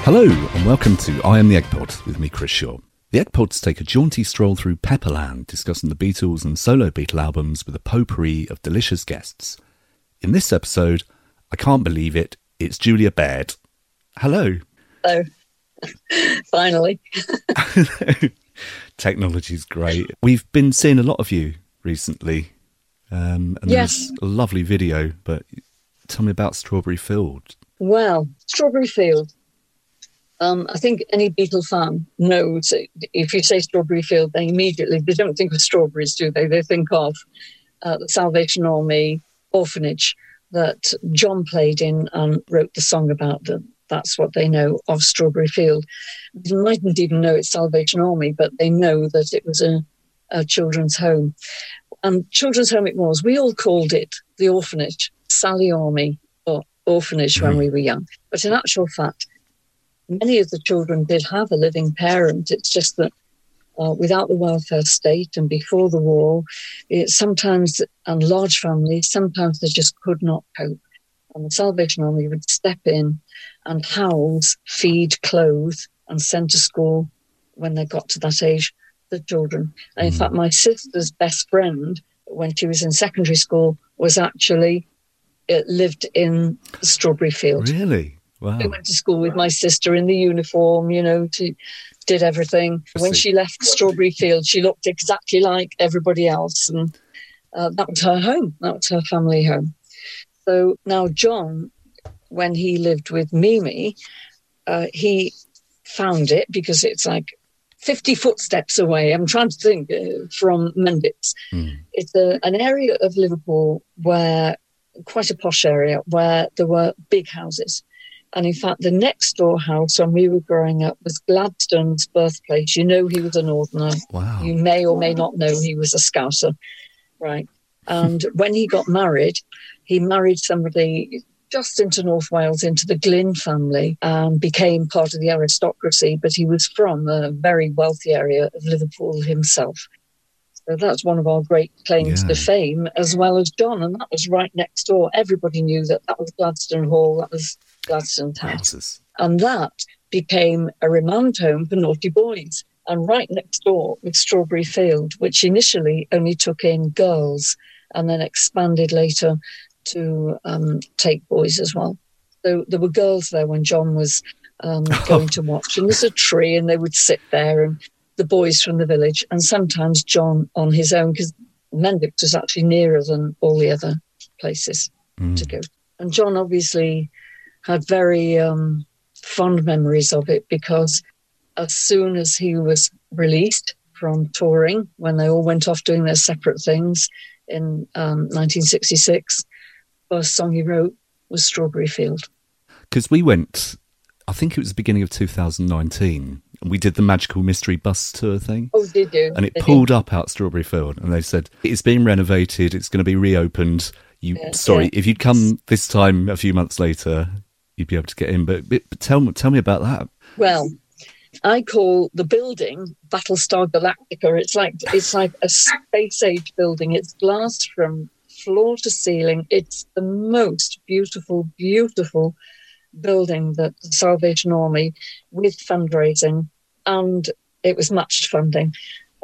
Hello and welcome to I Am the Egg Pod with me, Chris Shaw. The Egg Pods take a jaunty stroll through Pepperland, discussing the Beatles and solo Beatle albums with a potpourri of delicious guests. In this episode, I can't believe it, it's Julia Baird. Hello. Hello. Finally. Technology's great. We've been seeing a lot of you recently. And yes. There's a lovely video, but tell me about Strawberry Field. Well, Strawberry Field. I think any Beatle fan knows if you say Strawberry Field, they don't think of strawberries, do they? They think of the Salvation Army orphanage that John played in and wrote the song about. That's what they know of Strawberry Field. They mightn't even know it's Salvation Army, but they know that it was a children's home. And children's home it was. We all called it the orphanage, Sally Army or orphanage when we were young. But in actual fact, many of the children did have a living parent. It's just that without the welfare state and before the war, and large families, sometimes they just could not cope. And the Salvation Army would step in and house, feed, clothe, and send to school when they got to that age, the children. And in fact, my sister's best friend, when she was in secondary school, was actually lived in Strawberry Field. Really? Wow. I went to school with my sister in the uniform, did everything. When she left Strawberry Field, she looked exactly like everybody else. And that was her home. That was her family home. So now John, when he lived with Mimi, he found it because it's like 50 footsteps away. I'm trying to think from Mendix. It's an area of Liverpool quite a posh area where there were big houses. And in fact, the next door house when we were growing up was Gladstone's birthplace. You know he was a Northerner. Wow. You may or may not know he was a Scouser. Right. And when he got married, he married somebody just into North Wales, into the Glyn family, and became part of the aristocracy. But he was from a very wealthy area of Liverpool himself. So that's one of our great claims to fame, as well as John. And that was right next door. Everybody knew that was Gladstone Hall. That was Gladstone's house. And that became a remand home for naughty boys. And right next door was Strawberry Field, which initially only took in girls and then expanded later to take boys as well. So there were girls there when John was going to watch. And there's a tree and they would sit there, and the boys from the village, and sometimes John on his own, because Mendix was actually nearer than all the other places to go. And John obviously had very fond memories of it, because as soon as he was released from touring, when they all went off doing their separate things in 1966, the first song he wrote was Strawberry Field. Because we went, I think it was the beginning of 2019, and we did the Magical Mystery Bus Tour thing. Oh, did you? And it pulled up out Strawberry Field, and they said, it's being renovated, it's going to be reopened. If you'd come this time a few months later, you'd be able to get in. But tell me about that. Well, I call the building Battlestar Galactica. It's like a space age building. It's glass from floor to ceiling. It's the most beautiful, beautiful building that the Salvation Army, with fundraising, and it was matched funding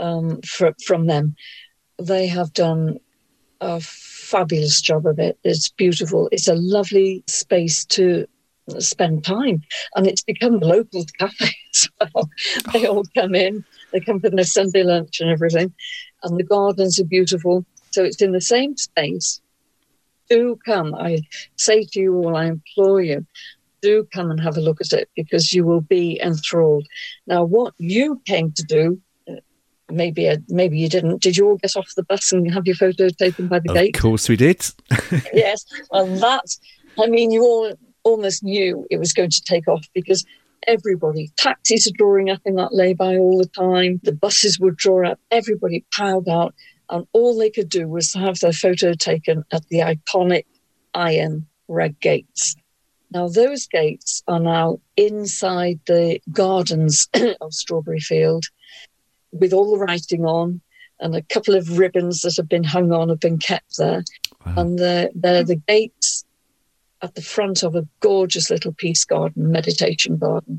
from them. They have done a fabulous job of it. It's beautiful. It's a lovely space to spend time, and it's become a local cafe as well. They all come in, they come for their Sunday lunch and everything, and the gardens are beautiful. So it's in the same space. Do come. I say to you all, I implore you, do come and have a look at it, because you will be enthralled. Now, what you came to do, maybe you didn't. Did you all get off the bus and have your photo taken by the gate? Of course we did. Yes. Well, you all almost knew it was going to take off, because taxis are drawing up in that lay-by all the time. The buses would draw up. Everybody piled out. And all they could do was have their photo taken at the iconic iron red gates. Now, those gates are now inside the gardens of Strawberry Field, with all the writing on, and a couple of ribbons that have been hung on have been kept there. Wow. And they're the gates at the front of a gorgeous little peace garden, meditation garden.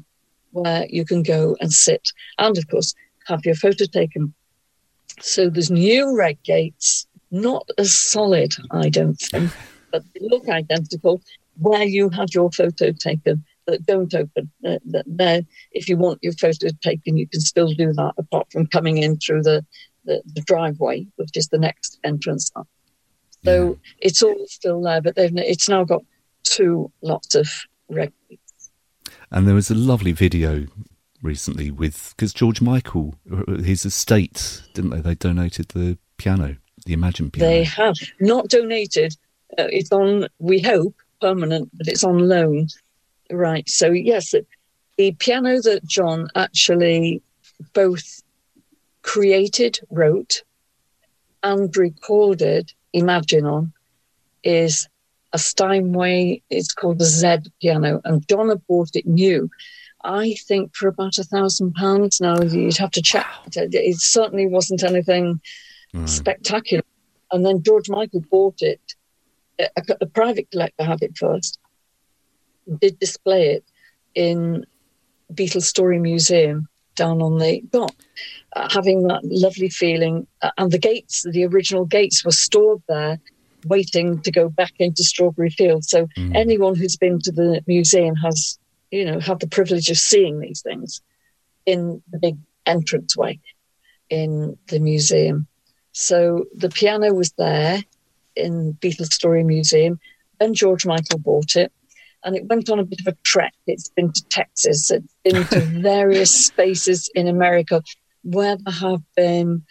where you can go and sit and, of course, have your photo taken. So there's new red gates, not as solid, I don't think, but they look identical, where you had your photo taken, that don't open. There, if you want your photo taken, you can still do that, apart from coming in through the driveway, which is the next entrance up. So it's all still there, but it's now got 2 lots of red gates. And there was a lovely video recently because George Michael, his estate, didn't they? They donated the piano, the Imagine piano. They have not donated. It's on, we hope, permanent, but it's on loan. Right. So, yes, the piano that John actually both created, wrote, and recorded Imagine on is a Steinway. It's called the Z piano, and John had bought it new, I think, for about £1,000. Now, you'd have to check. It certainly wasn't anything spectacular. And then George Michael bought it. A private collector had it first, did display it in Beatles Story Museum down on the dock, having that lovely feeling. And the original gates were stored there, waiting to go back into Strawberry Fields. So anyone who's been to the museum has, had the privilege of seeing these things in the big entranceway in the museum. So the piano was there in Beatles Story Museum. Then George Michael bought it, and it went on a bit of a trek. It's been to Texas, it's been to various spaces in America where there have been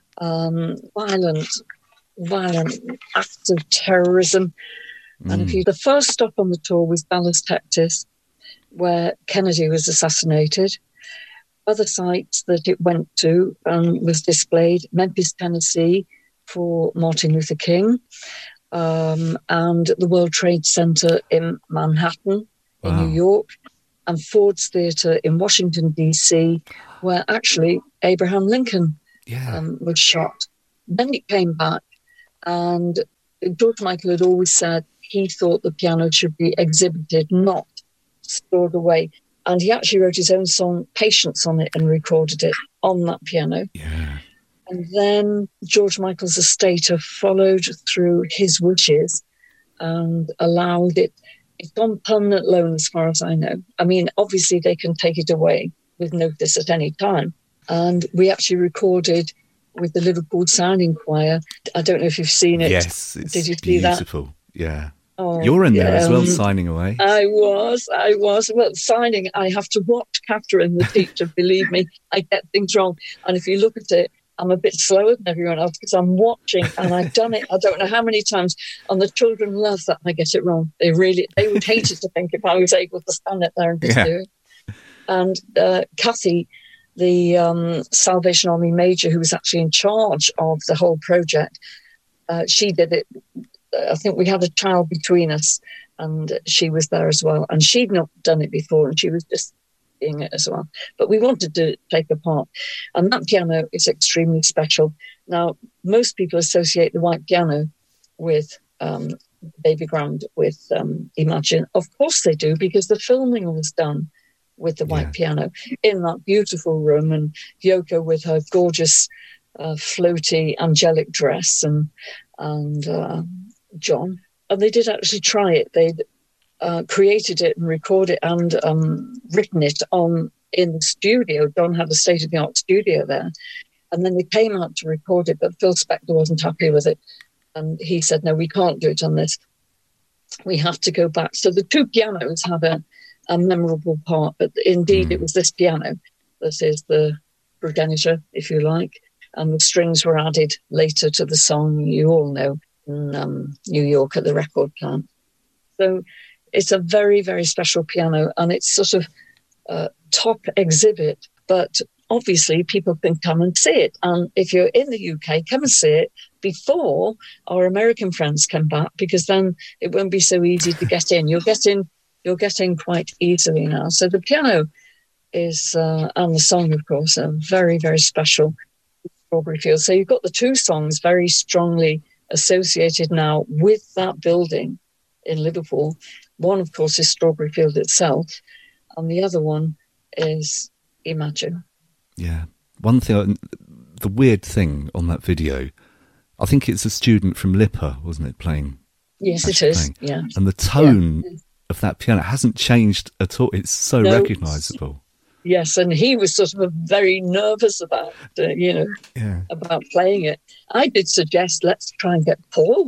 violent acts of terrorism. And the first stop on the tour was Dallas, Texas, where Kennedy was assassinated. Other sites that it went to was displayed: Memphis, Tennessee, for Martin Luther King, and the World Trade Center in Manhattan, in New York, and Ford's Theater in Washington, D.C., where actually Abraham Lincoln was shot. Then it came back, and George Michael had always said he thought the piano should be exhibited, not stored away. And he actually wrote his own song, Patience, on it and recorded it on that piano. Yeah. And then George Michael's estate have followed through his wishes and allowed it. It's on permanent loan as far as I know. I mean, obviously they can take it away with notice at any time. And we actually recorded with the Liverpool Sounding Choir. I don't know if you've seen it. Yes, it's Did you see that? beautiful. Yeah. Oh, you're in there as well, signing away. I was. Well, signing, I have to watch Catherine, the teacher, believe me. I get things wrong. And if you look at it, I'm a bit slower than everyone else because I'm watching, and I've done it, I don't know how many times, and the children love that I get it wrong. They would hate it to think if I was able to stand it there and just do it. And Kathy, the Salvation Army major who was actually in charge of the whole project, she did it. I think we had a child between us, and she was there as well. And she'd not done it before, and she was just seeing it as well. But we wanted to take a part. And that piano is extremely special. Now, most people associate the white piano with Baby Grand, with Imagine. Of course they do, because the filming was done with the white piano in that beautiful room, and Yoko with her gorgeous floaty angelic dress, and John. And they did actually try it. They'd created it and recorded it and written it in the studio. John had a state-of-the-art studio there. And then they came out to record it, but Phil Spector wasn't happy with it. And he said, no, we can't do it on this. We have to go back. So the 2 pianos have a memorable part, but indeed it was this piano that is the progenitor, if you like, and the strings were added later to the song you all know in New York at the record plant. So it's a very, very special piano, and it's sort of a top exhibit, but obviously people can come and see it. And if you're in the UK, come and see it before our American friends come back, because then it won't be so easy to get in. You'll get in quite easily now. So the piano is, and the song, of course, are very, very special. Strawberry Fields. So you've got the 2 songs very strongly associated now with that building in Liverpool. One, of course, is Strawberry Field itself, and the other one is imagine. Yeah. One thing, the weird thing on that video, I think it's a student from LIPA, wasn't it, playing? Yes, it is. Yeah. And the tone of that piano hasn't changed at all. It's so recognisable. Yes, and he was sort of very nervous about, about playing it. I did suggest let's try and get Paul.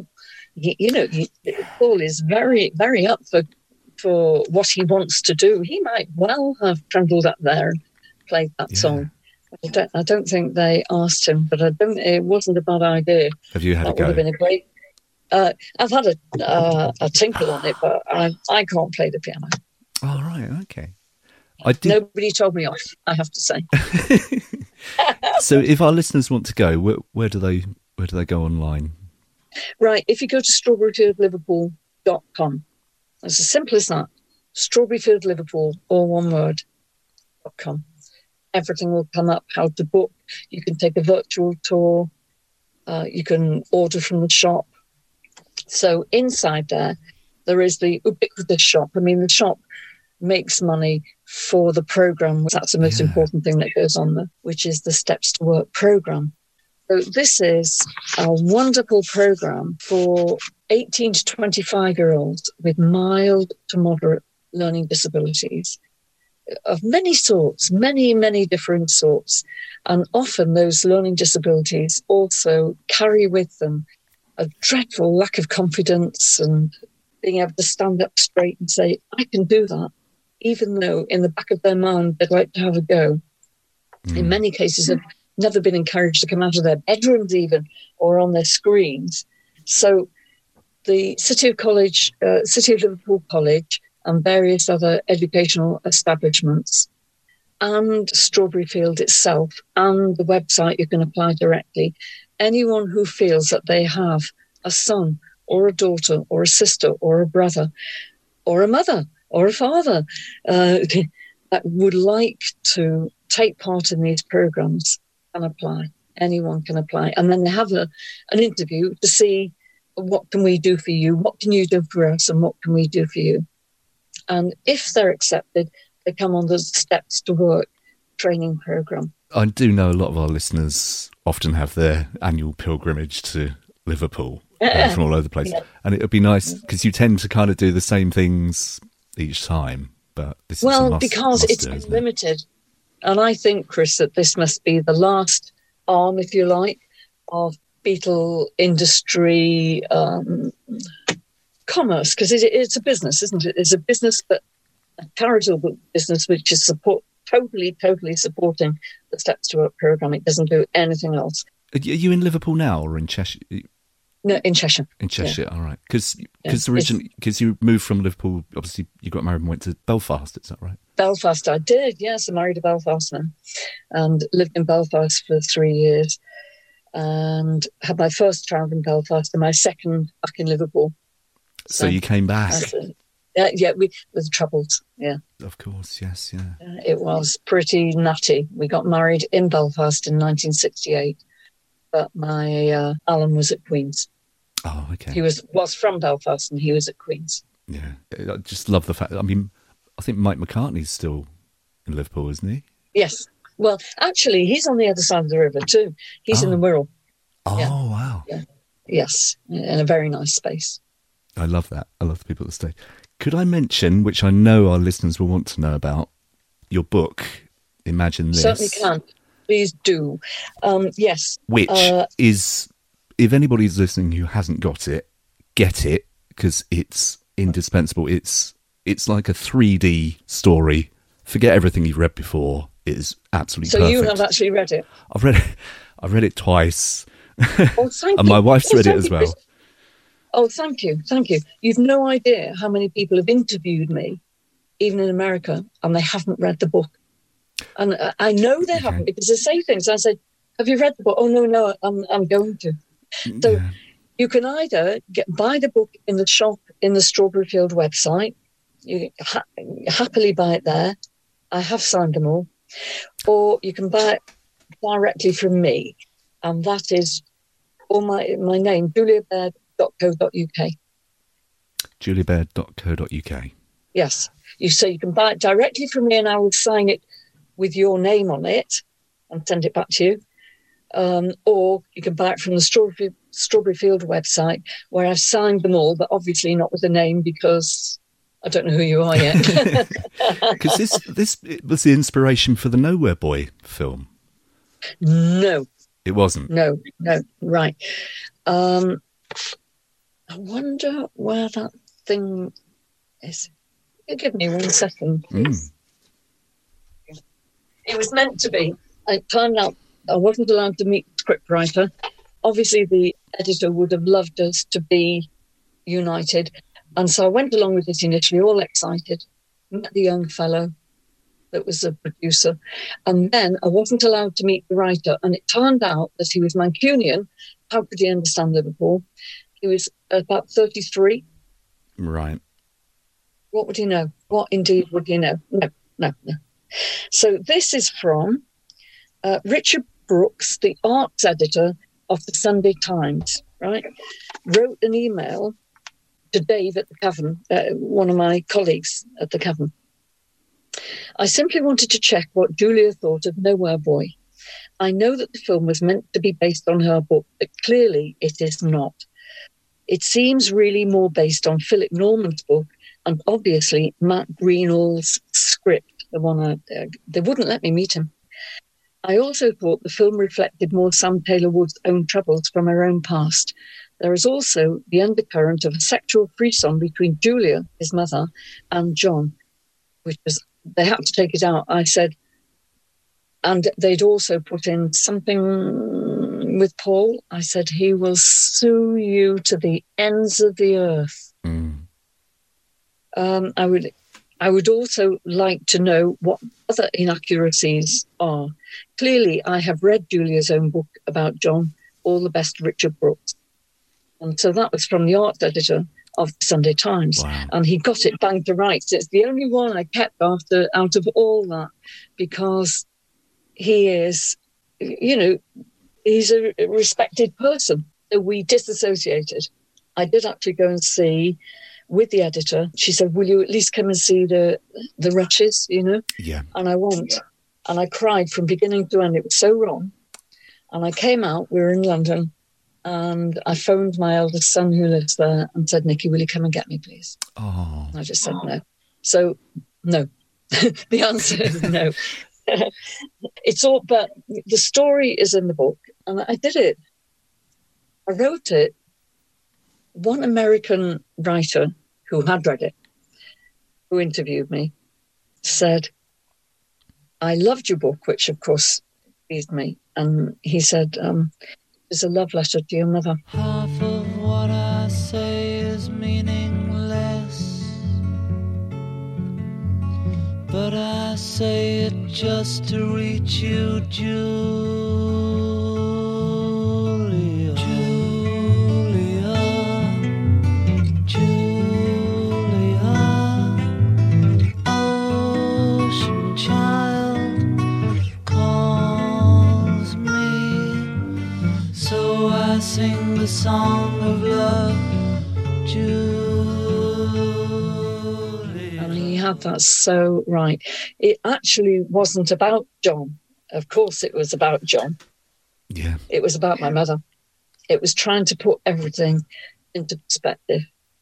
Paul is very, very up for what he wants to do. He might well have trundled up there and played that song. I don't think they asked him, but it wasn't a bad idea. Have you had a go? That would have been a great. I've had a tinkle on it, but I can't play the piano. Oh, right, okay. Nobody told me off, I have to say. So, if our listeners want to go, where do they go online? Right, if you go to strawberryfieldliverpool.com, it's as simple as that. Strawberryfieldliverpool, all one word, .com. Everything will come up, how to book. You can take a virtual tour. You can order from the shop. So inside there is the ubiquitous shop. I mean, the shop makes money for the program. That's the most important thing that goes on there, which is the Steps to Work program. So this is a wonderful program for 18 to 25-year-olds with mild to moderate learning disabilities of many sorts, many, many different sorts. And often those learning disabilities also carry with them a dreadful lack of confidence and being able to stand up straight and say, I can do that, even though in the back of their mind they'd like to have a go. In many cases, have never been encouraged to come out of their bedrooms even, or on their screens. So the City of Liverpool College and various other educational establishments and Strawberryfield itself and the website, you can apply directly. Anyone who feels that they have a son or a daughter or a sister or a brother or a mother or a father that would like to take part in these programs can apply. Anyone can apply. And then they have an interview to see what can we do for you, what can you do for us, and what can we do for you. And if they're accepted, they come on the Steps to Work training program. I do know a lot of our listeners often have their annual pilgrimage to Liverpool from all over the place. Yeah. And it would be nice because you tend to kind of do the same things each time. But this is a must, because it's unlimited. And I think, Chris, that this must be the last arm, if you like, of beetle industry commerce, because it's a business, isn't it? It's a business, but a charitable business which is totally supporting the Steps to Work program. It doesn't do anything else. Are you in Liverpool now or in Cheshire? No, in Cheshire. In Cheshire, all right. Because originally, because you moved from Liverpool, obviously you got married and went to Belfast, is that right? Belfast, I did, yes. I married a Belfast man and lived in Belfast for 3 years and had my first child in Belfast and my second back in Liverpool. So you came back? We with troubles, yeah. Of course, yes, yeah. It was pretty nutty. We got married in Belfast in 1968, but my Alan was at Queen's. Oh, okay. He was from Belfast and he was at Queen's. Yeah, I just love the fact. I mean, I think Mike McCartney's still in Liverpool, isn't he? Yes. Well, actually, he's on the other side of the river too. He's in the Wirral. Oh, yeah. Wow. Yeah. Yes, in a very nice space. I love that. I love the people that stay. Could I mention, which I know our listeners will want to know about, your book, Imagine This? Certainly can. Please do. Yes. Which is, if anybody's listening who hasn't got it, get it, because it's indispensable. It's like a 3D story. Forget everything you've read before. It is absolutely perfect. So you have actually read it? I've read it twice. Oh, thank you. And my wife's read it as well. Oh, thank you. Thank you. You've no idea how many people have interviewed me, even in America, and they haven't read the book. And I know they haven't because they say things. I say, have you read the book? Oh, no, I'm going to. So you can either buy the book in the shop in the Strawberryfield website. You happily buy it there. I have signed them all. Or you can buy it directly from me. And that is all my name, juliabaird.co.uk. juliabaird.co.uk. Yes. You can buy it directly from me and I will sign it with your name on it and send it back to you. Or you can buy it from the Strawberry Field website, where I've signed them all, but obviously not with a name because I don't know who you are yet. Because this was the inspiration for the Nowhere Boy film. No. It wasn't? No, right. I wonder where that thing is. Give me 1 second, please. It was meant to be. It turned out I wasn't allowed to meet the scriptwriter. Obviously, the editor would have loved us to be united. And so I went along with it initially, all excited, met the young fellow that was a producer. And then I wasn't allowed to meet the writer. And it turned out that he was Mancunian. How could he understand Liverpool? He was about 33. Right. What would he know? What indeed would he know? No. So this is from Richard Brooks, the arts editor of the Sunday Times, right? Wrote an email to Dave at the Cavern, one of my colleagues at the Cavern. I simply wanted to check what Julia thought of Nowhere Boy. I know that the film was meant to be based on her book, but clearly it is not. It seems really more based on Philip Norman's book and obviously Matt Greenall's script, the one they wouldn't let me meet him. I also thought the film reflected more Sam Taylor Wood's own troubles from her own past. There is also the undercurrent of a sexual frisson between Julia, his mother, and John, which was, they had to take it out. I said, and they'd also put in with Paul. I said, he will sue you to the ends of the earth. I would also like to know what other inaccuracies are. Clearly, I have read Julia's own book about John, All the Best, Richard Brooks. And so that was from the art editor of the Sunday Times. Wow. And he got it bang to rights. It's the only one I kept out of all that, because he is, he's a respected person. So we disassociated. I did actually go and see with the editor. She said, will you at least come and see the rushes, Yeah. And I won't. And I cried from beginning to end. It was so wrong. And I came out, we were in London, and I phoned my eldest son who lives there and said, Nikki, will you come and get me, please? Oh. I just said no. So, no. The answer is no. It's all, but the story is in the book, and I did it. I wrote it. One American writer who had read it, who interviewed me, said, I loved your book, which of course pleased me. And he said, it's a love letter to your mother. Half of what I say is meaningless, but I say it just to reach you, Julia. Ocean child calls me, so I sing the song of love, Julia. And he had that so right. It actually wasn't about John. Of course it was about John. Yeah. It was about my mother. It was trying to put everything into perspective.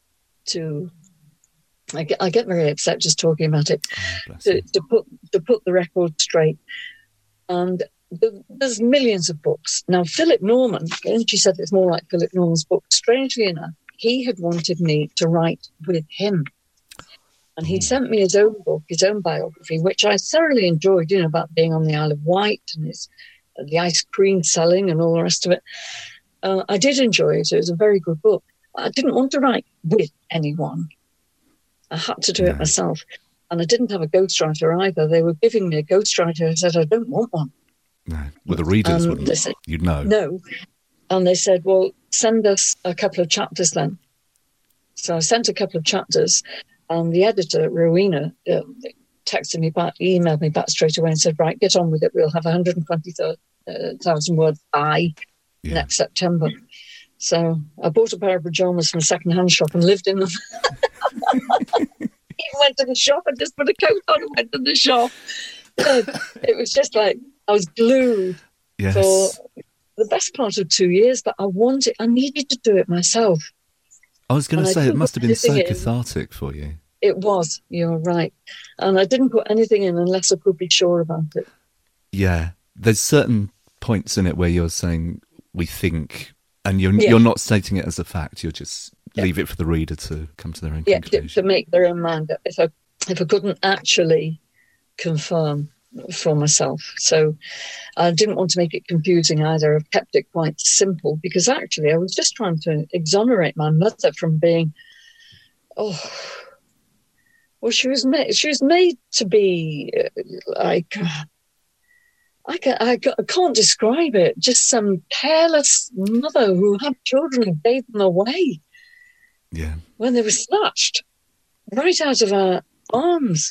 I get very upset just talking about it. To put the record straight. And there's millions of books. Now, Philip Norman, and she said it's more like Philip Norman's book. Strangely enough, he had wanted me to write with him. And he sent me his own book, his own biography, which I thoroughly enjoyed, about being on the Isle of Wight and the ice cream selling and all the rest of it. I did enjoy it. It was a very good book. I didn't want to write with anyone. I had to do it myself. And I didn't have a ghostwriter either. They were giving me a ghostwriter. I said, I don't want one. No. Well, the readers wouldn't. Said, you'd know. No. And they said, well, send us a couple of chapters then. So I sent a couple of chapters, and the editor, Rowena, texted me back, emailed me back straight away and said, right, get on with it. We'll have 120,000 words by next September. So I bought a pair of pajamas from a second-hand shop and lived in them. Even went to the shop and just put a coat on and went to the shop. It was just like I was glued Yes. for the best part of 2 years, but I needed to do it myself. I was going to And I say, it didn't must have put been so anything in. cathartic for you. It was, you're right. And I didn't put anything in unless I could be sure about it. Yeah. There's certain points in it where you're saying, we think, and you're not stating it as a fact. You'll just leave it for the reader to come to their own conclusion. To make their own mind up if I couldn't actually confirm for myself. So I didn't want to make it confusing either. I've kept it quite simple because actually I was just trying to exonerate my mother from being, she was made to be like, I can't describe it. Just some careless mother who had children and gave them away. Yeah. When they were snatched right out of our arms.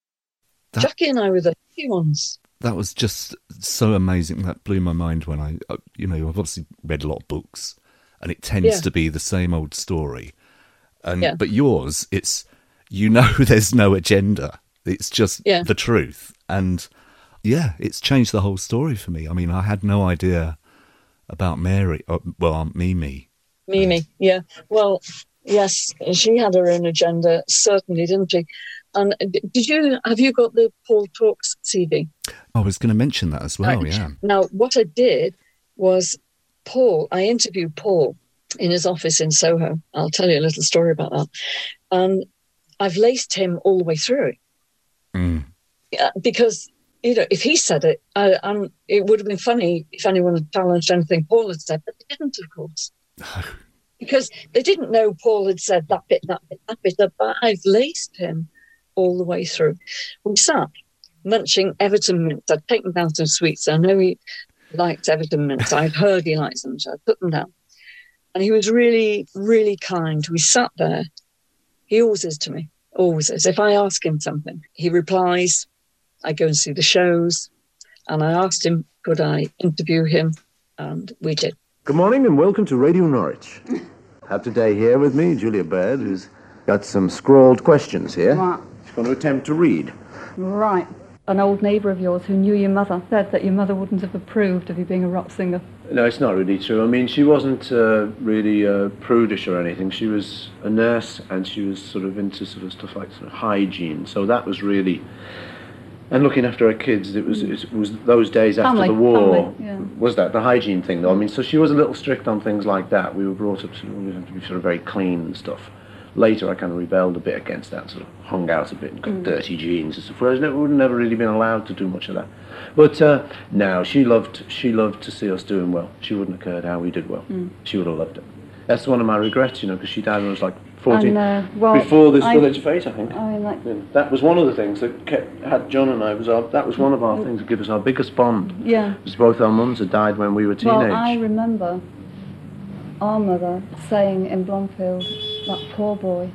Jackie and I were the lucky ones. That was just so amazing. That blew my mind when I've obviously read a lot of books, and it tends to be the same old story. But yours, it's, there's no agenda. It's just the truth. And it's changed the whole story for me. I mean, I had no idea about Mary, Aunt Mimi. Mimi, yeah. Well, yes, she had her own agenda, certainly, didn't she? And have you got the Paul Talks CD? I was going to mention that as well, yeah. Now, what I did was I interviewed Paul in his office in Soho. I'll tell you a little story about that. And I've laced him all the way through it. Mm. Yeah, because, if he said it, it would have been funny if anyone had challenged anything Paul had said, but they didn't, of course. Because they didn't know Paul had said that bit, but I've laced him all the way through. We sat munching Everton mints. I'd taken down some sweets. I know he liked Everton mints. I'd heard he liked them, so I put them down. And he was really, really kind. We sat there. He always is to me, always is. If I ask him something, he replies. I go and see the shows. And I asked him, could I interview him? And we did. Good morning and welcome to Radio Norwich. Have today here with me Julia Baird, who's got some scrawled questions here. Right. She's going to attempt to read. Right. An old neighbour of yours who knew your mother said that your mother wouldn't have approved of you being a rock singer. No, it's not really true. I mean, she wasn't really prudish or anything. She was a nurse and she was sort of into sort of stuff like sort of hygiene. So that was really... And looking after her kids, it was those days after the war. Was that the hygiene thing, though? I mean, so she was a little strict on things like that. We were brought up to be sort of very clean and stuff. Later, I kind of rebelled a bit against that, sort of hung out a bit and got dirty jeans and stuff. Whereas we would never really been allowed to do much of that. But no, she loved to see us doing well. She wouldn't have cared how we did well. She would have loved it. That's one of my regrets, because she died when I was like 14. Before this Village Fete, I think. That was one of the things that had John and I. That was one of our things that gave us our biggest bond. Yeah. Because both our mums had died when we were teenage. Well, I remember our mother saying in Blomfield, that poor boy,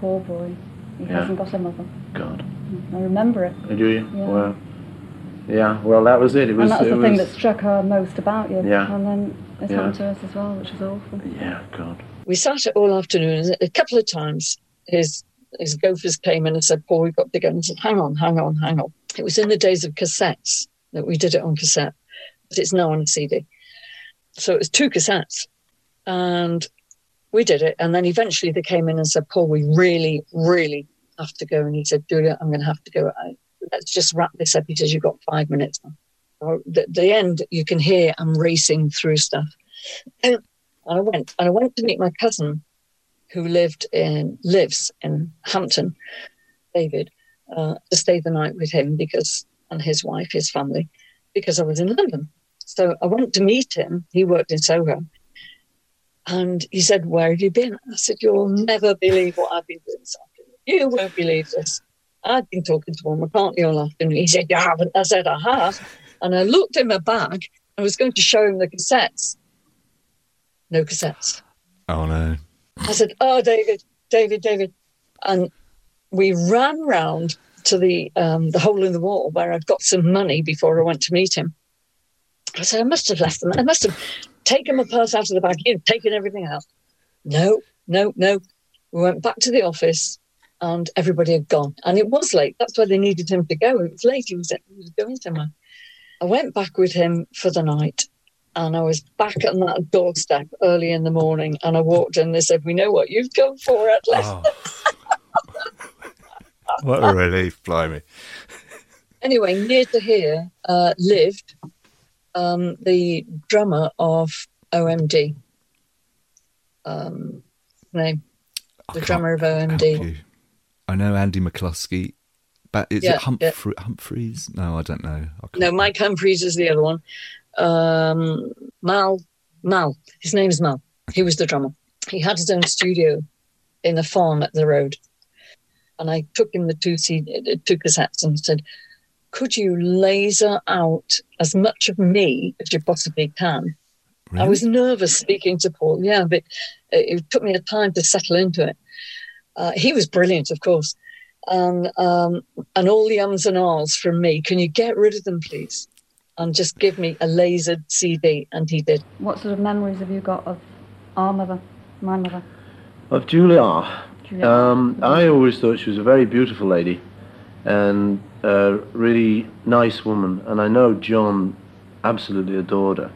he hasn't got a mother. God. I remember it. Do you? Yeah. Well, yeah, well, that was it. And that's the thing that struck her most about you. Yeah. And then it's happened to us as well, which is awful. Yeah, God. We sat it all afternoon. A couple of times his gophers came in and said, Paul, we've got to go. And I said, hang on. It was in the days of cassettes that we did it on cassette, but it's now on CD. So it was 2 cassettes. And we did it. And then eventually they came in and said, Paul, we really, really have to go. And he said, Julia, I'm going to have to go. Let's just wrap this up. He says, you've got 5 minutes now. At the end, you can hear I'm racing through stuff. And I went to meet my cousin who lives in Hampton, David, to stay the night with him and his wife, his family, because I was in London. So I went to meet him. He worked in Soho. And he said, where have you been? I said, you'll never believe what I've been doing this afternoon. You won't believe this. I've been talking to Paul McCartney all afternoon. He said, you haven't? I said, I have. And I looked in my bag. I was going to show him the cassettes. No cassettes. Oh, no. I said, oh, David. And we ran round to the hole in the wall where I'd got some money before I went to meet him. I said, I must have left them. I must have taken my purse out of the bag, taken everything out. No. We went back to the office and everybody had gone. And it was late. That's why they needed him to go. It was late. He was going somewhere. I went back with him for the night, and I was back on that doorstep early in the morning, and I walked in and they said, "We know what you've come for, Atlas." Oh. What a relief, blimey. Anyway, near to here lived the drummer of OMD. Name. The drummer of OMD. I know Andy McCluskey. But is it Humphreys? No, I don't know. No, Mike Humphreys is the other one. Mal. His name is Mal. He was the drummer. He had his own studio in a farm at the road. And I took him the two cassettes and said, "Could you laser out as much of me as you possibly can?" Really? I was nervous speaking to Paul, but it took me a time to settle into it. He was brilliant, of course. And all the ums and ahs from me, "Can you get rid of them, please? And just give me a lasered CD," and he did. What sort of memories have you got of our mother, my mother? Of Julia. I always thought she was a very beautiful lady and a really nice woman. And I know John absolutely adored her.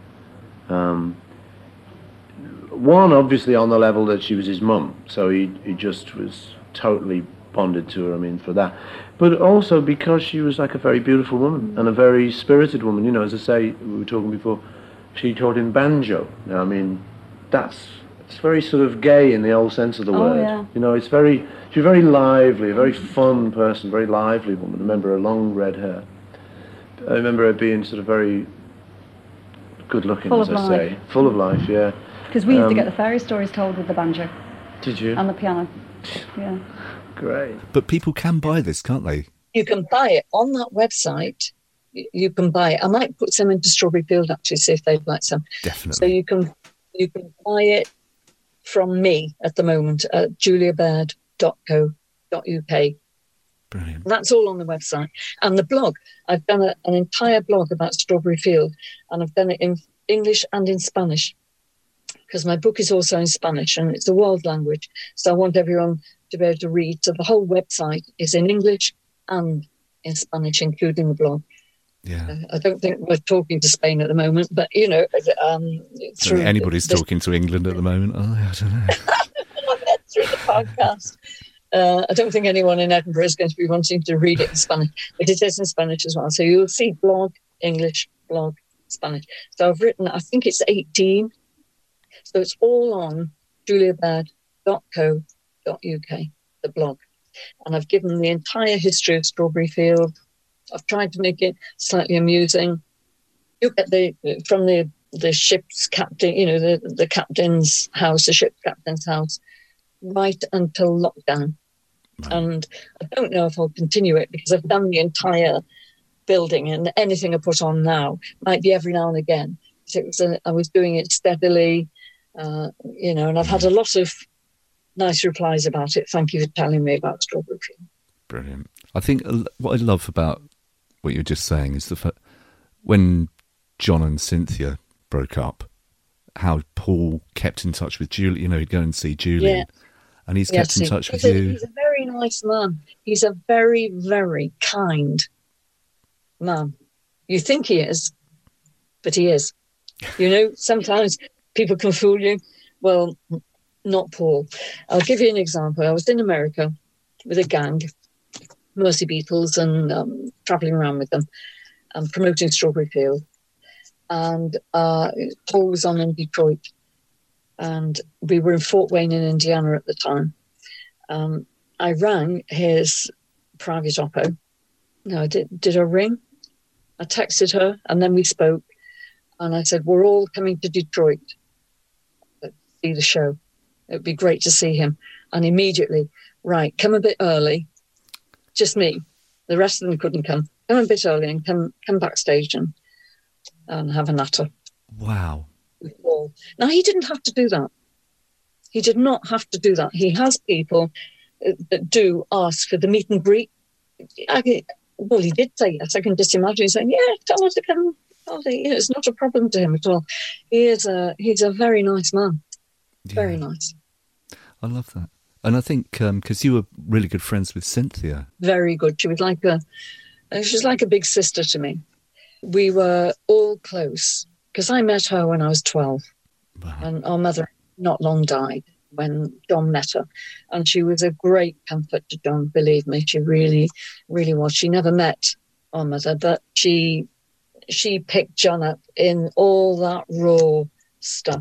One, obviously on the level that she was his mum. So he just was totally bonded to her, for that. But also because she was like a very beautiful woman and a very spirited woman. As I say, we were talking before, she taught him banjo. It's very sort of gay in the old sense of the word. Yeah. She's very lively, a very fun person, very lively woman. I remember her long red hair. I remember her being sort of very good looking, as I say. Full of life, yeah. Because we used to get the fairy stories told with the banjo. Did you? And the piano. Yeah. Great. But people can buy this, can't they? You can buy it on that website. You can buy it. I might put some into Strawberry Field, actually, see if they'd like some. Definitely. So you can buy it from me at the moment at juliabaird.co.uk. Brilliant. That's all on the website. And the blog, I've done an entire blog about Strawberry Field, and I've done it in English and in Spanish, because my book is also in Spanish and it's a world language. So I want everyone to be able to read. So the whole website is in English and in Spanish, including the blog. Yeah. I don't think we're talking to Spain at the moment, but, through anybody's talking to England at the moment. I don't know. Through the podcast. I don't think anyone in Edinburgh is going to be wanting to read it in Spanish, but it is in Spanish as well. So you'll see blog, English, blog, Spanish. So I've written, I think it's 18. So it's all on juliabaird.co.uk, the blog. And I've given the entire history of Strawberry Field. I've tried to make it slightly amusing. You get from the ship's captain, the captain's house, the ship's captain's house, right until lockdown. Right. And I don't know if I'll continue it because I've done the entire building, and anything I put on now might be every now and again. I was doing it steadily, and I've had a lot of nice replies about it. Thank you for telling me about Strawberry Field. Brilliant. I think what I love about what you're just saying is the fact when John and Cynthia broke up, how Paul kept in touch with Julie. He'd go and see Julie, and he's kept in touch with you. He's a very nice man. He's a very, very kind man. You think he is, but he is. Sometimes people can fool you. Well, not Paul. I'll give you an example. I was in America with a gang, Mercy Beatles, and travelling around with them and promoting Strawberry Field. And Paul was on in Detroit, and we were in Fort Wayne in Indiana at the time. I rang his private oppo. No, did I ring? I texted her, and then we spoke, and I said, "We're all coming to Detroit to see the show. It would be great to see him." And immediately, right, come a bit early. Just me. The rest of them couldn't come. Come a bit early and come backstage and have a natter. Wow. Now, he didn't have to do that. He did not have to do that. He has people that do ask for the meet and greet. Well, he did say yes. I can just imagine saying, "Yeah, tell her to come." It's not a problem to him at all. He's a very nice man. Yeah. Very nice. I love that. And I think because you were really good friends with Cynthia. Very good. She was like a big sister to me. We were all close because I met her when I was 12. Wow. And our mother not long died when John met her. And she was a great comfort to John, believe me. She really, really was. She never met our mother, but she picked John up in all that raw stuff.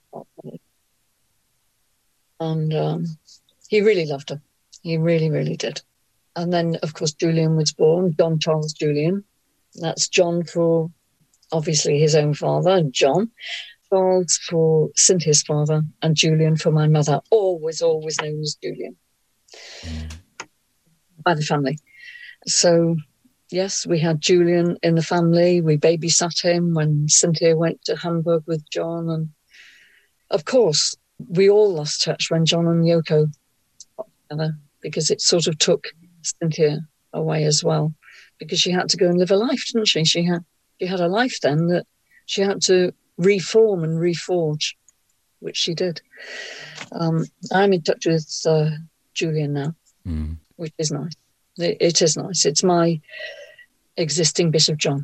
And he really loved her. He really, really did. And then, of course, Julian was born, John Charles Julian. That's John for, obviously, his own father, John. Charles for Cynthia's father, and Julian for my mother. Always known as Julian by the family. So, yes, we had Julian in the family. We babysat him when Cynthia went to Hamburg with John. And, of course, we all lost touch when John and Yoko got together because it sort of took Cynthia away as well, because she had to go and live a life, didn't she? She had a life then that she had to reform and reforge, which she did. I'm in touch with Julian now, which is nice. It is nice. It's my existing bit of John.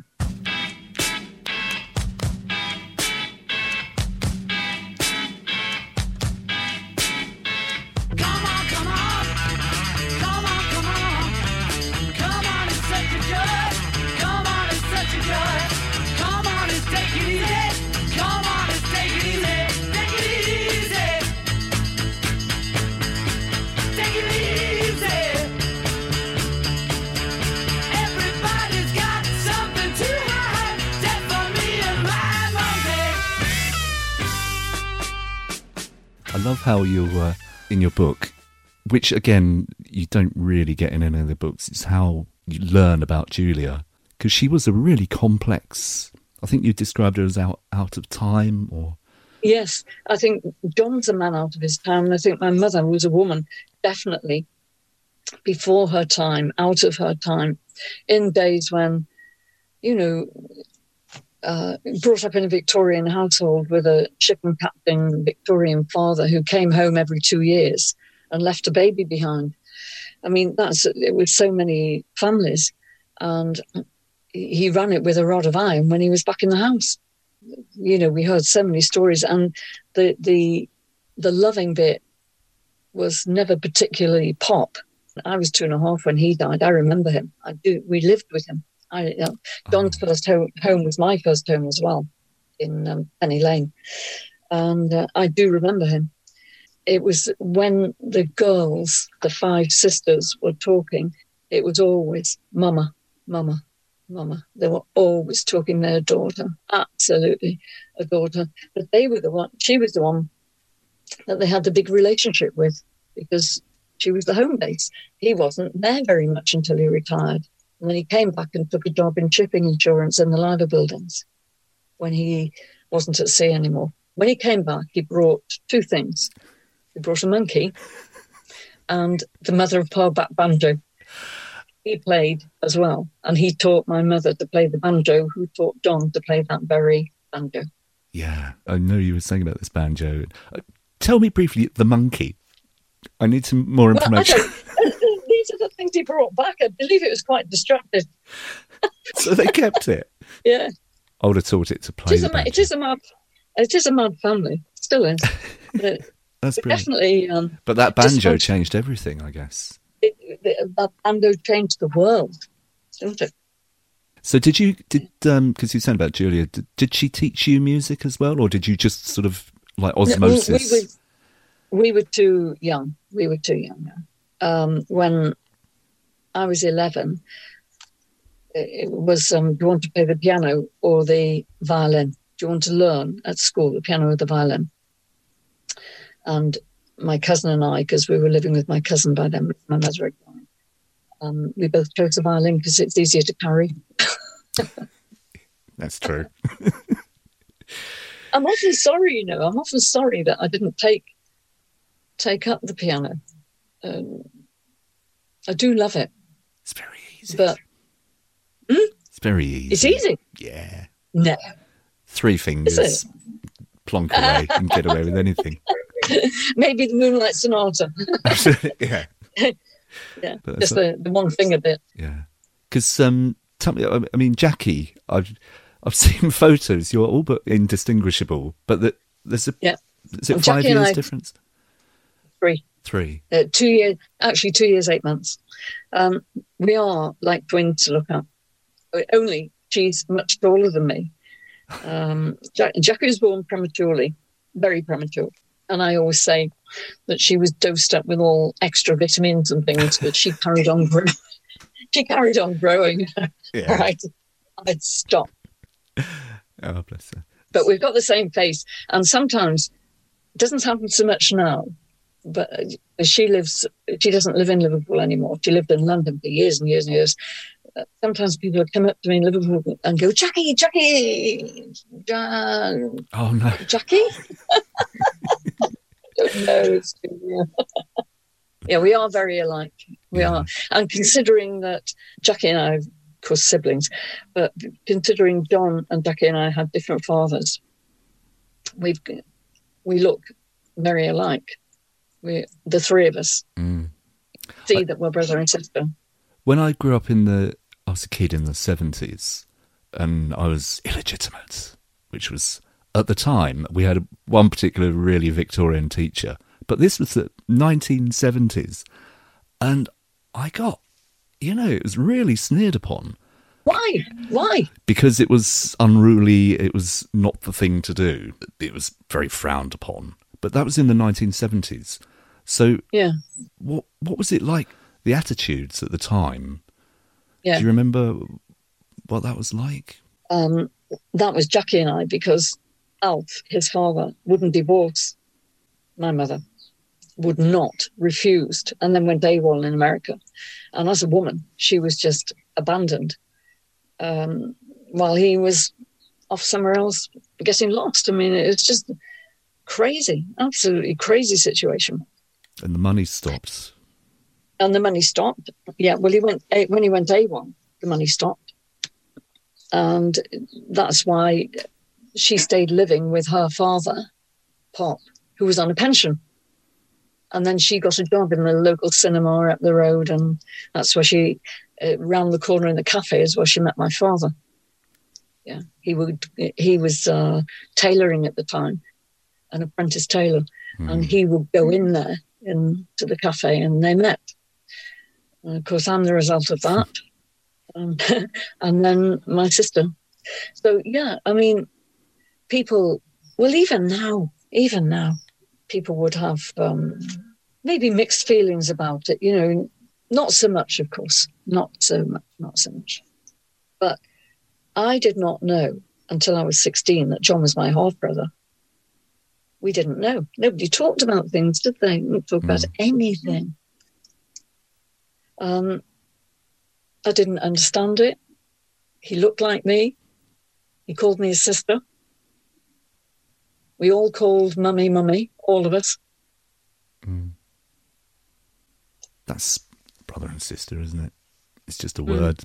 I love how you, in your book, which again, you don't really get in any of the books, it's how you learn about Julia. Because she was a really complex, I think you described her as out of time, or... Yes, I think John's a man out of his time. I think my mother was a woman, definitely, before her time, out of her time, in days when, brought up in a Victorian household with a shipping captain Victorian father who came home every 2 years and left a baby behind. I mean, it was so many families, and he ran it with a rod of iron when he was back in the house. We heard so many stories, and the loving bit was never particularly pop. I was 2.5 when he died. I remember him. We lived with him. John's first home was my first home as well, in Penny Lane. And I do remember him. It was when the girls, the 5 sisters, were talking, it was always mama, mama, mama. They were always talking their daughter, absolutely a daughter. But she was the one that they had the big relationship with, because she was the home base. He wasn't there very much until he retired. And then he came back and took a job in shipping insurance in the Liver buildings when he wasn't at sea anymore. When he came back, he brought 2 things. He brought a monkey and the mother of pearl back banjo. He played as well. And he taught my mother to play the banjo, who taught John to play that very banjo. Yeah, I know you were saying about this banjo. Tell me briefly, the monkey. I need some more information. These are the things he brought back. I believe it was quite distracted. So they kept it? Yeah. I would have taught it to play the banjo. It is a mad family. Still is. That's brilliant. Definitely. But that banjo changed everything, I guess. That banjo changed the world, didn't it? So because you said about Julia, did she teach you music as well, or did you just sort of like osmosis? We were too young. When I was 11, it was, do you want to play the piano or the violin? Do you want to learn at school the piano or the violin? And my cousin and I, because we were living with my cousin by then, my mother had died, we both chose the violin because it's easier to carry. That's true. I'm often sorry, that I didn't take up the piano. I do love it. It's very easy. But it's very easy. It's easy? Yeah. No. 3 fingers, plonk away and get away with anything. Maybe the Moonlight Sonata. Yeah. Yeah, But just the one finger bit. Yeah. Because, tell me, I mean, Jackie, I've seen photos. You're all but indistinguishable. But there's a... Yeah. Is it And 5 Jackie and years I- difference? 3. 3. 2 years, actually 2 years, 8 months. We are like twins to look at. Only she's much taller than me. Jackie was born prematurely, very premature. And I always say that she was dosed up with all extra vitamins and things, but she carried on growing. She carried on growing. Yeah. Right. I'd stop. Oh, bless her. But we've got the same face. And sometimes it doesn't happen so much now. But she doesn't live in Liverpool anymore. She lived in London for years and years and years. Sometimes people would come up to me in Liverpool and go, Jackie, Oh, no. Jackie? No, it's too, yeah, we are very alike. We are. And considering that Jackie and I, of course, siblings, but considering John and Jackie and I had different fathers, we look very alike. The three of us see that we're brother and sister. When I grew up I was a kid in the 70s, and I was illegitimate, which was, at the time, we had one particular really Victorian teacher, but this was the 1970s, and I got, it was really sneered upon. Why? Because it was unruly, it was not the thing to do, it was very frowned upon. But that was in the 1970s. So Yeah. what was it like, the attitudes at the time? Yeah. Do you remember what that was like? That was Jackie and I, because Alf, his father, wouldn't divorce my mother, would not, refused, and then went AWOL in America. And as a woman, she was just abandoned while he was off somewhere else getting lost. I mean, it's just crazy, absolutely crazy situation. And the money stopped. And the money stopped. Yeah, well, when he went AWOL, the money stopped. And that's why she stayed living with her father, Pop, who was on a pension. And then she got a job in the local cinema up the road, and that's where she, round the corner in the cafe, is where she met my father. Yeah, he was tailoring at the time, an apprentice tailor, and he would go in there into the cafe, and they met. And of course, I'm the result of that. And then my sister. So, yeah, I mean, people, well, even now, people would have maybe mixed feelings about it, not so much, of course, not so much. But I did not know until I was 16 that John was my half-brother. We didn't know. Nobody talked about things, did they? Didn't talk about anything. I didn't understand it. He looked like me. He called me his sister. We all called Mummy, all of us. That's brother and sister, isn't it? It's just a word.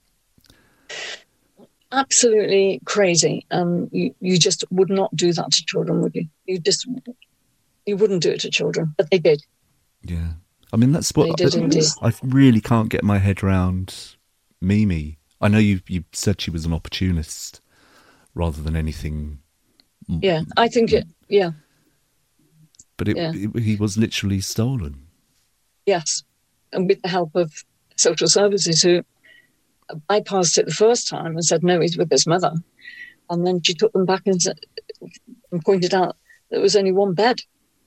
Absolutely crazy. You just would not do that to children, would you? You wouldn't do it to children, but they did. Yeah. I mean, that's what They did indeed. I really can't get my head around Mimi. I know you said she was an opportunist rather than anything. Yeah, I think it, yeah. But he was literally stolen. Yes. And with the help of social services, who bypassed it the first time and said, no, he's with his mother. And then she took them back and pointed out there was only one bed.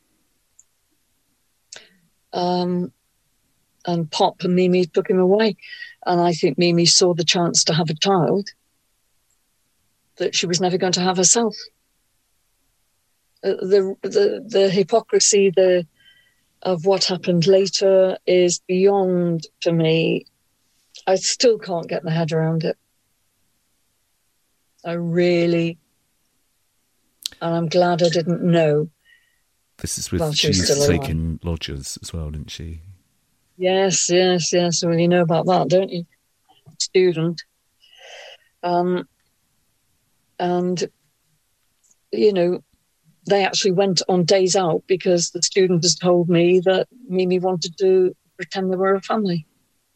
And Pop and Mimi took him away. And I think Mimi saw the chance to have a child that she was never going to have herself. The hypocrisy of what happened later is beyond, to me. I still can't get my head around it. I really, and I'm glad I didn't know. This is with, Well, she she was used to still take alive. in lodgers as well, didn't she? Yes. Well, you know about that, don't you? Student. And, they actually went on days out because the student has told me that Mimi wanted to pretend they were a family.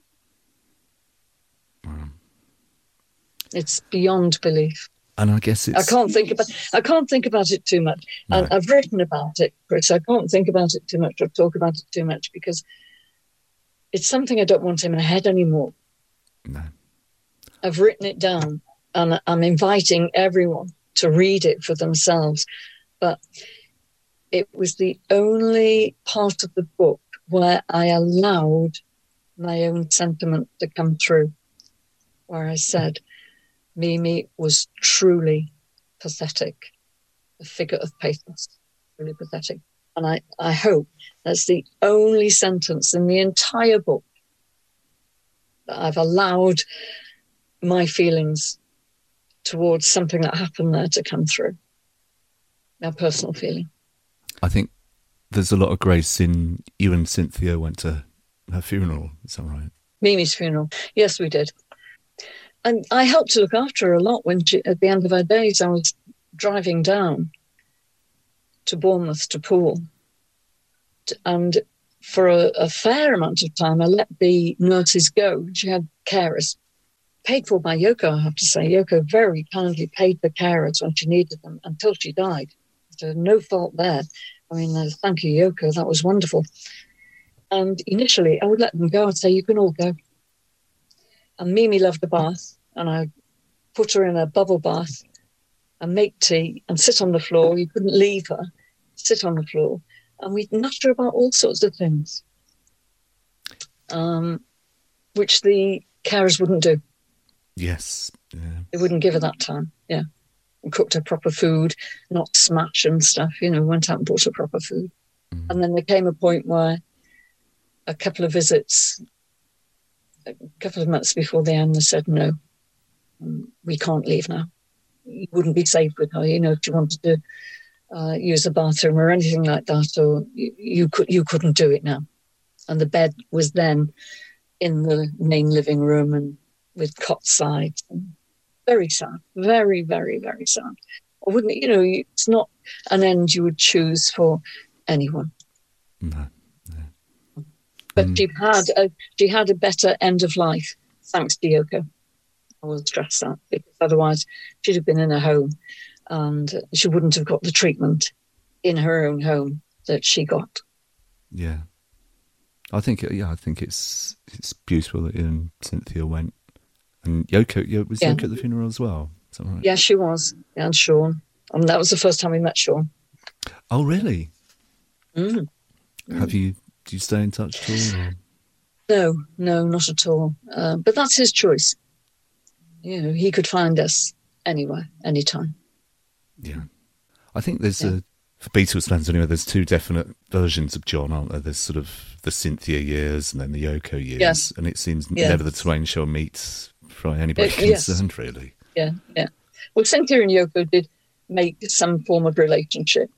Wow. It's beyond belief. And I guess I can't think about it too much. No. And I've written about it, Chris. I can't think about it too much or talk about it too much because it's something I don't want in my head anymore. No. I've written it down and I'm inviting everyone to read it for themselves. But it was the only part of the book where I allowed my own sentiment to come through, where I said, Mimi was truly pathetic, a figure of pathos, really pathetic. And I hope that's the only sentence in the entire book that I've allowed my feelings towards something that happened there to come through, my personal feeling. I think there's a lot of grace in you and Cynthia went to her funeral. Is that right? Mimi's funeral. Yes, we did. And I helped to look after her a lot when at the end of her days, I was driving down to Bournemouth to Poole. And for a fair amount of time, I let the nurses go. She had carers, paid for by Yoko, I have to say. Yoko very kindly paid the carers when she needed them until she died. So no fault there. I mean, thank you, Yoko. That was wonderful. And initially, I would let them go and say, you can all go. And Mimi loved the bath, and I put her in a bubble bath and make tea and sit on the floor. You couldn't leave her, sit on the floor. And we'd nudge her about all sorts of things, which the carers wouldn't do. Yes. Yeah. They wouldn't give her that time, yeah. And cooked her proper food, not smash and stuff, went out and bought her proper food. Mm. And then there came a point where a couple of visits, a couple of months before the end, they said, no, we can't leave now. You wouldn't be safe with her, if she wanted to use a bathroom or anything like that, or you couldn't do it now. And the bed was then in the main living room and with cot sides. Very sad, very, very, very sad. I wouldn't, it's not an end you would choose for anyone. No. But she had a better end of life, thanks to Yoko. I will stress that, because otherwise she'd have been in a home and she wouldn't have got the treatment in her own home that she got. Yeah. I think it's beautiful that you and Cynthia went. And Yoko, was Yoko at the funeral as well? Is that right? Yeah, she was. Yeah, and Sean. And that was the first time we met Sean. Oh, really? Mm. Do you stay in touch at all? Or? No, not at all. But that's his choice. He could find us anywhere, anytime. Yeah. I think there's for Beatles fans anyway, there's two definite versions of John, aren't there? There's sort of the Cynthia years and then the Yoko years. Yes. And it seems never the twain shall meet for anybody concerned, really. Yeah. Well, Cynthia and Yoko did make some form of relationship,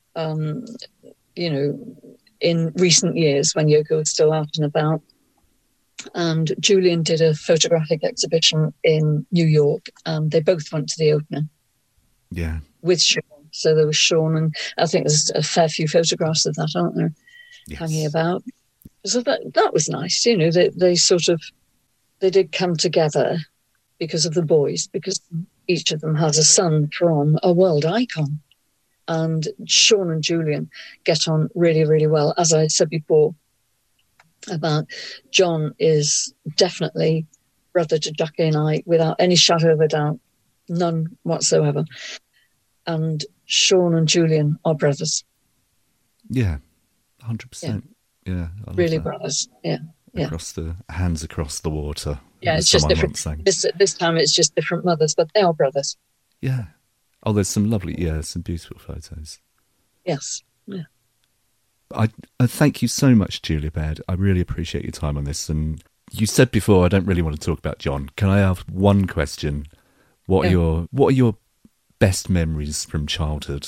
in recent years when Yoko was still out and about. And Julian did a photographic exhibition in New York, and they both went to the opening. Yeah. With Sean. So there was Sean, and I think there's a fair few photographs of that, aren't there? Yes. Hanging about. So that was nice, they did come together because of the boys, because each of them has a son from a world icon. And Sean and Julian get on really, really well. As I said before, about John is definitely brother to Jackie and I, without any shadow of a doubt, none whatsoever. And Sean and Julian are brothers. Yeah, 100%. Yeah, really that. Brothers. Yeah. Across the water. Yeah, it's just different. This time it's just different mothers, but they are brothers. Yeah. Oh, there's some some beautiful photos. Yes. Yeah. I thank you so much, Julia Baird. I really appreciate your time on this. And you said before, I don't really want to talk about John. Can I ask one question? What are your best memories from childhood?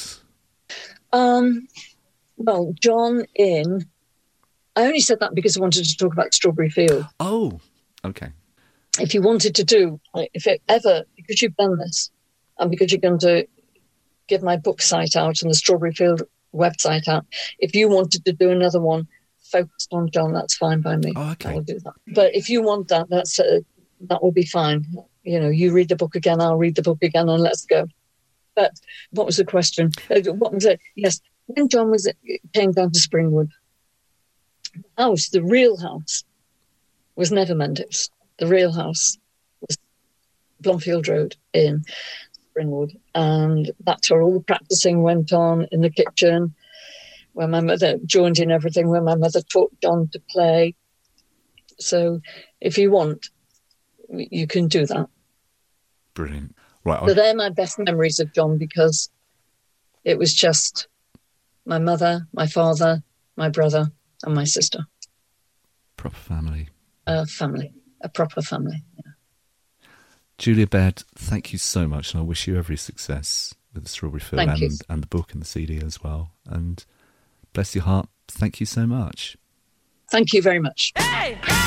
Well, John I only said that because I wanted to talk about Strawberry Field. Oh, okay. If you wanted to do, because you've done this, and because you're going to give my book site out and the Strawberry Field website out. If you wanted to do another one focused on John, that's fine by me. Oh, okay. I'll do that. But if you want that, that will be fine. You read the book again, I'll read the book again, and let's go. But what was the question? What was it? Yes, when John came down to Springwood, the real house, was never Mendips. The real house was Blomfield Road in Springwood, and that's where all the practicing went on in the kitchen, where my mother joined in everything, where my mother taught John to play. So if you want, you can do that. Brilliant. Right. So they're my best memories of John, because it was just my mother, my father, my brother, and my sister. Proper family. A proper family. Yeah. Julia Baird, thank you so much, and I wish you every success with the Strawberry Field and the book and the CD as well. And bless your heart, thank you so much. Thank you very much. Hey, hey!